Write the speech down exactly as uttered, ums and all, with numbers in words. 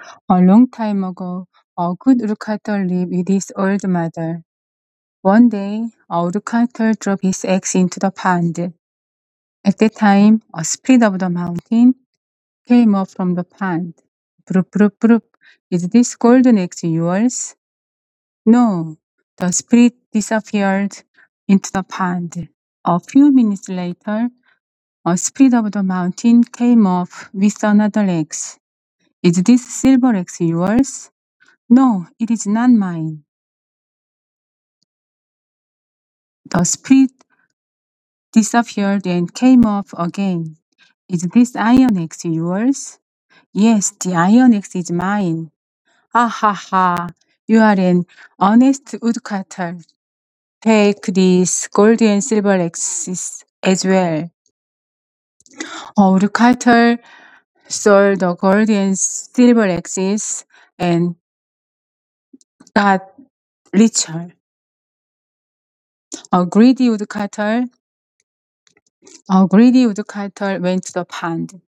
A long time ago, a good woodcutter lived with his old mother. One day, a woodcutter dropped his axe into the pond. At that time, a spirit of the mountain came up from the pond. Brook, brook, brook, is this golden axe yours? No, the spirit disappeared into the pond. A few minutes later, a spirit of the mountain came up with another axe. Is this silver axe yours? No, it is not mine. The spirit disappeared and came up again. Is this iron axe yours? Yes, the iron axe is mine. Ha ha ha, you are an honest woodcutter. Take these gold and silver axes as well. A woodcutter sold the gold and silver axes and got richer. A greedy woodcutter, a greedy woodcutter went to the pond.